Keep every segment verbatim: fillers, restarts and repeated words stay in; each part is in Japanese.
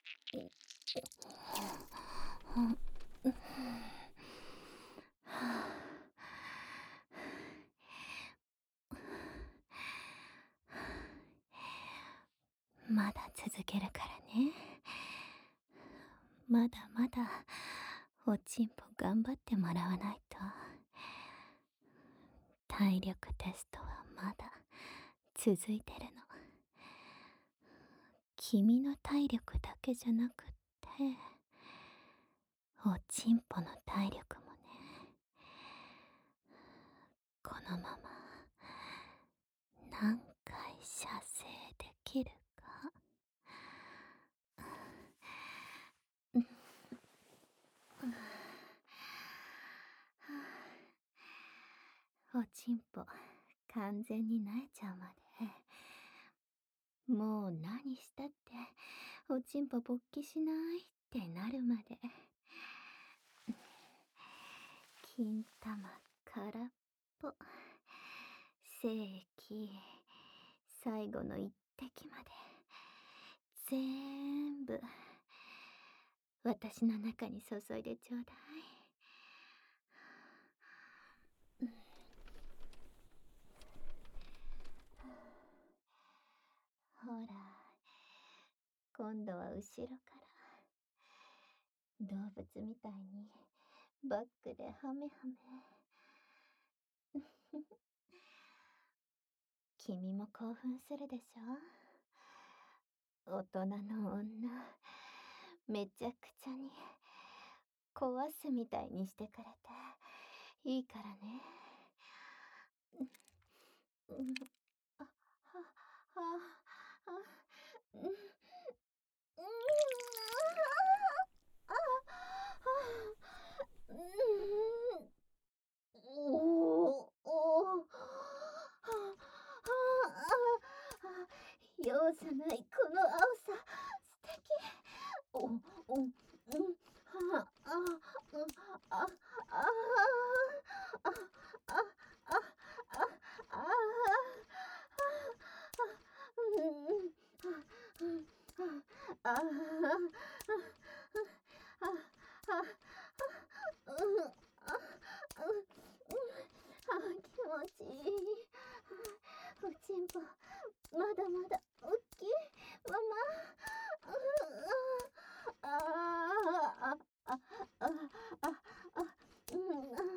まだ続けるからね。まだまだおちんぽ頑張ってもらわないと。体力テストはまだ続いてるの。君の体力だけじゃなくって、おちんぽの体力もね。このまま何回射精できるか。おちんぽ完全に萎えちゃうまで、もう何したっておちんぽ勃起しないってなるまで。金玉空っぽ、精液最後の一滴まで全部私の中に注いでちょうだい。ほら、今度は後ろから動物みたいにバックでハメハメ。君も興奮するでしょ。大人の女めちゃくちゃに壊すみたいにしてくれていいからね。うん、あ、は、は、あ、うん、うん、あ、あ、うん、おお、お、は、は、容赦ないこの青さ、素敵。お、お、うん、は、あ、うん、あ、あ、あ、あ、あ、あ、あ、あ、うん、あ、あ、あ、うん、あ、あ、気持ちいい。おちんぽまだまだおっきいまま。ああ、あ、あ、あ、あ、あ、うん、あ、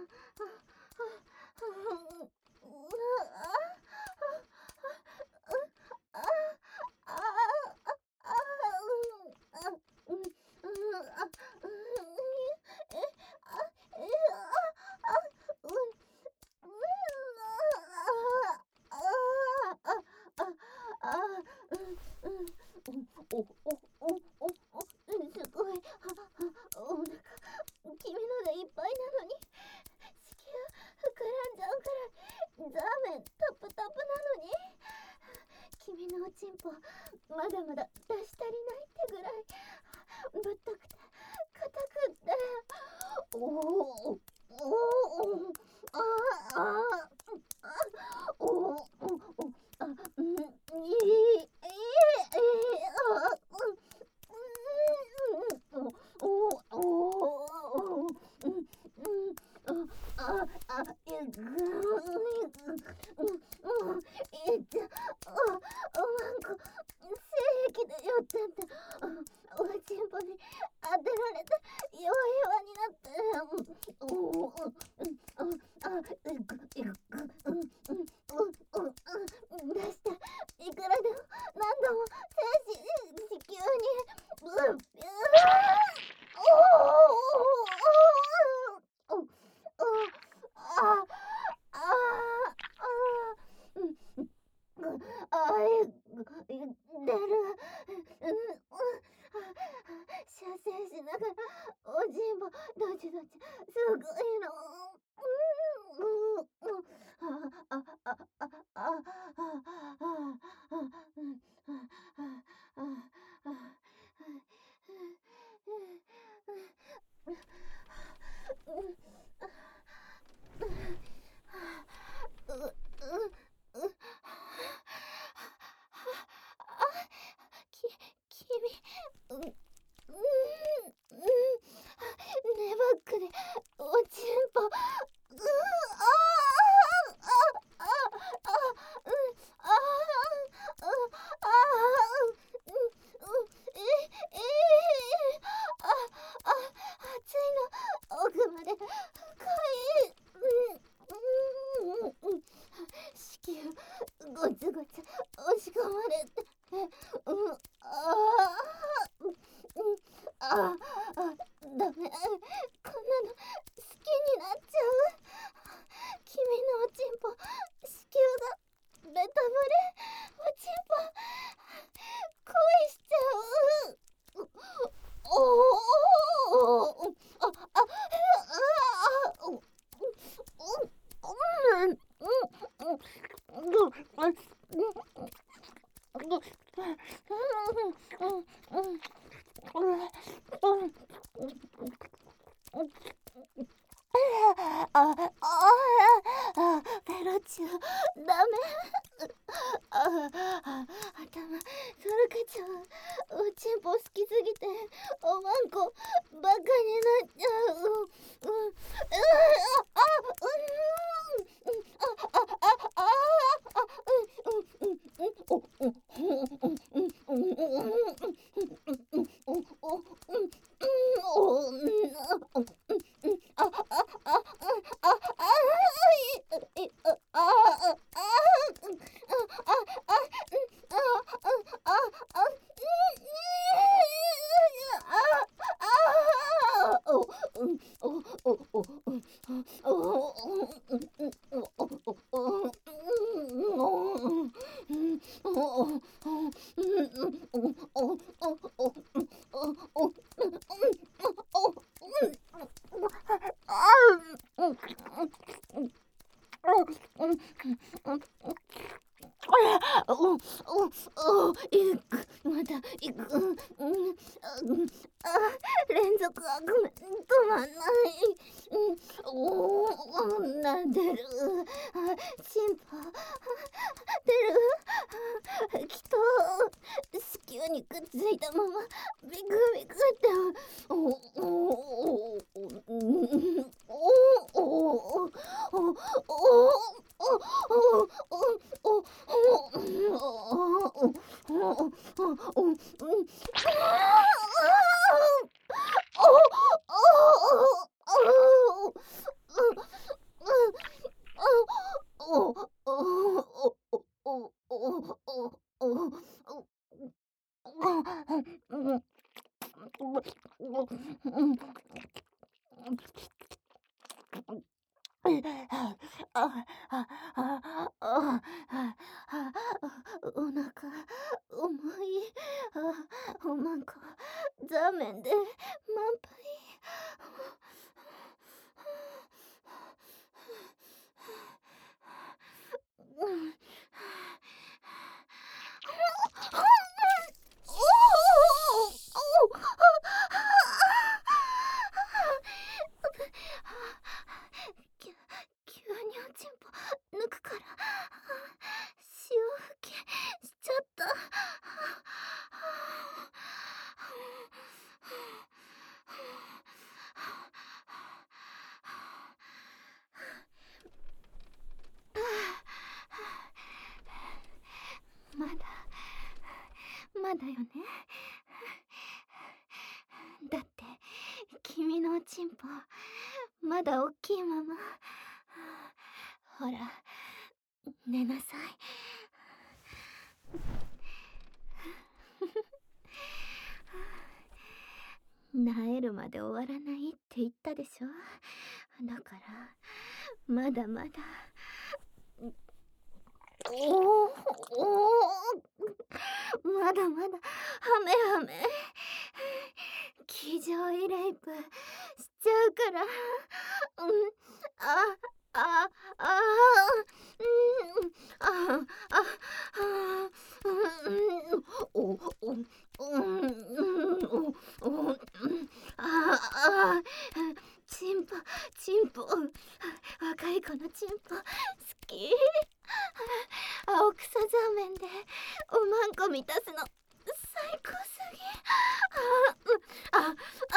お、お、お、お、お、すごい。お腹、君のがいっぱいなのに、子宮膨らんじゃうくらい、ザーメンタプタプなのに、君のおちんぽ、まだまだ出し足りないってぐらい、ぶったくて、硬くって、おお、おお、ああ、ああ、おお、あ、うん、いい、いい、いい、あ、うん、うん、おお、おお、うん、うん、あ、あ、えぐ、うん、うん、えっと、あ、なんか、精液で酔っちゃって、おちんぽに当てられて、弱々になって、おお、うん、あ、あ、えぐ、えぐ、うん、うん、うん、うん、出して、いくらでも、何度も、精子、子宮に、うん、うわおお、おお、おお、あ、あ、あ、うん、あ、えぐ、出る、うん、射精しながら、おちんぽ、どちどち、すごいの。うん、うん、うん、あ、あ、あ、あ、あ、あ、あ、あ、うん、あ、あ、 ああ、ダメ、こんなの好きになっちゃう。君のおちんぽ、子宮がベタバレ、おちんぽ恋しちゃう。おお、ああああ、うんうんうんあああ、ペロチュダメ。ああ、頭それかちゃう。おちんぽ好きすぎておまんこバカになっちゃう。うん、うん、ああ、うん、あああああ、うん、うん、うん、お、うん、うん、うん、うん、うん、うん、うん、うん、お、お、うん、お、うん、うん、あ、あ、あ、あ、あ、あ、い、い、あ、あ、あ、おおお、いく、またいく、うん、うん、あ、連続あ、ごめん、止まんない。うん、おお、なんでる。あ、心配出る。きっと子宮にくっついたままビクビクっておおおおおおおああああああお腹重い。あ、おまんこザーメンで満杯。うんきゅ急におちんぽ抜くから潮吹きしちゃった。まだまだよね。だって君のおちんぽまだ大きいまま。ほら寝なさい。萎えるまで終わらないって言ったでしょ。だからまだまだ。おおお、まだまだハメハメ気上位レイプしちゃうから。うん、あああうん、あああうんおおうんおおああチンポチンポ若い子のチンポ好き。青草ザーメンでおまんこ満たすの最高すぎ。あ、あ、あ、あ、うん、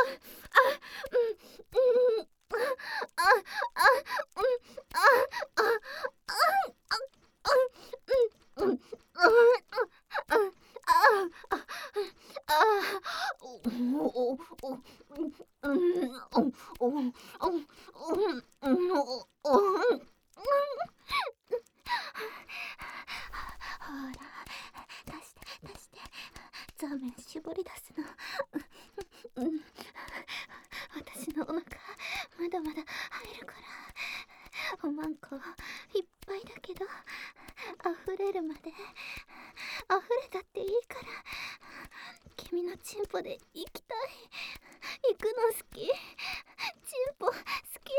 うん、あ、あ、あ、うん、あ、あ、あ、あ、うん、うん、あ、あ、あ、あ、お、お、お、うん、お、お、お、うん、お、お、ほら、出して出して、ザーメン絞り出すの。 うん、私のお腹まだまだ入るから、おまんこいっぱいだけど溢れるまで、溢れたっていいから、君のチンポで行きたい。行くの好き、チンポ好き。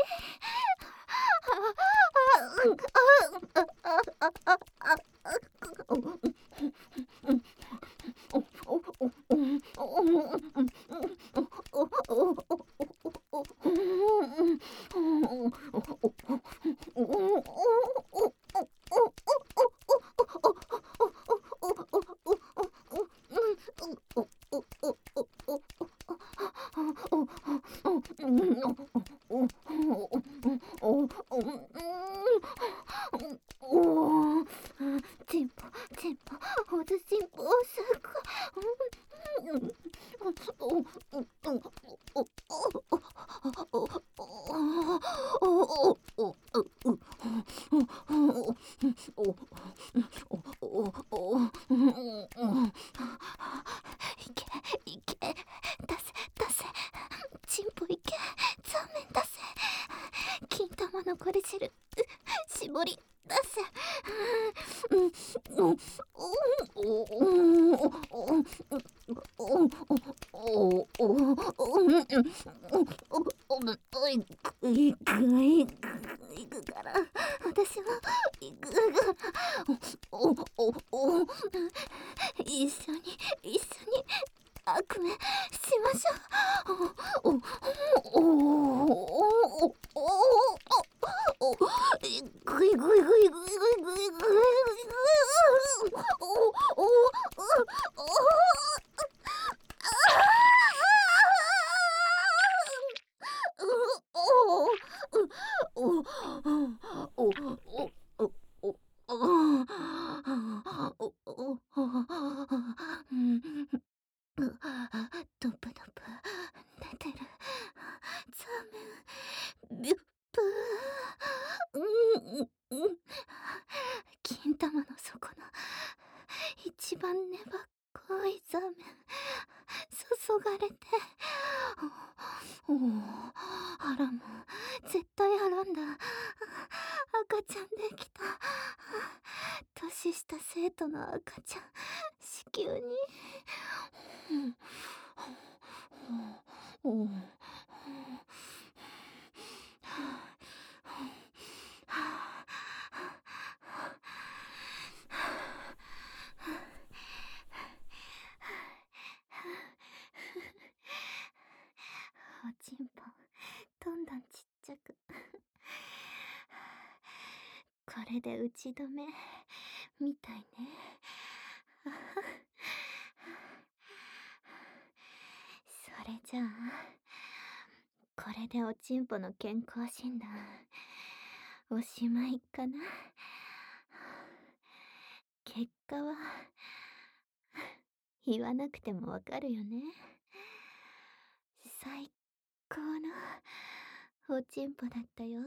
チンポチンポ、おずチンポすっいけいけ、出せ出せ、チンポいけ、ザーメン出せ、金玉のこれ汁絞り出せ。行くから、私も行くから、一緒に一緒に悪夢しましょう。ぐいぐいぐいぐいぐいぐいぐいぐいぐいぐい、ドプドプ出てる。ザーメンビュップー、うんうんうん、金玉の底の一番粘っこいザーメン注がれて、おお、あらも絶対あらんだ。赤ちゃんできた。年下生徒の赤ちゃん子宮に。おお、おちんぽどんどんちっちゃく。これで打ち止めみたいね。それじゃあ、これでおちんぽの健康診断おしまいかな。結果は言わなくてもわかるよね。最高のおちんぽだったよ。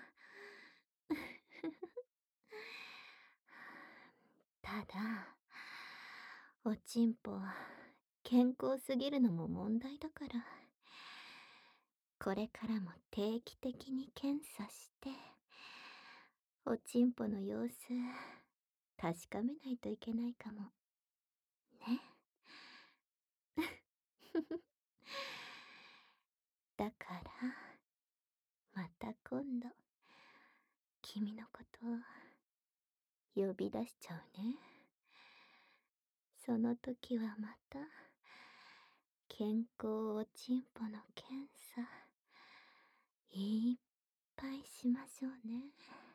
ただ、おちんぽ健康すぎるのも問題だから、これからも定期的に検査しておちんぽの様子確かめないといけないかもね。だからまた今度君のこと呼び出しちゃうね。その時はまた健康おちんぽの検査いっぱいしましょうね。